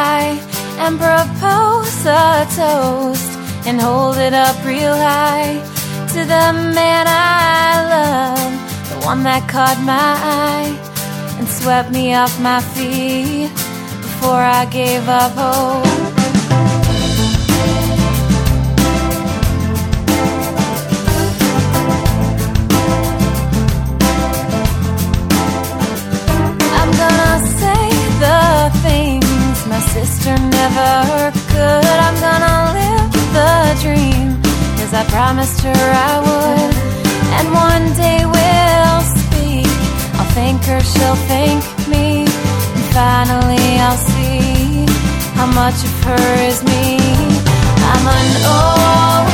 by and propose a toast and hold it up real high to the man I love, the one that caught my eye and swept me off my feet before I gave up hope. My sister never could. I'm gonna live the dream, 'cause I promised her I would. And one day we'll speak, I'll thank her, she'll thank me, and finally I'll see how much of her is me. I'm an old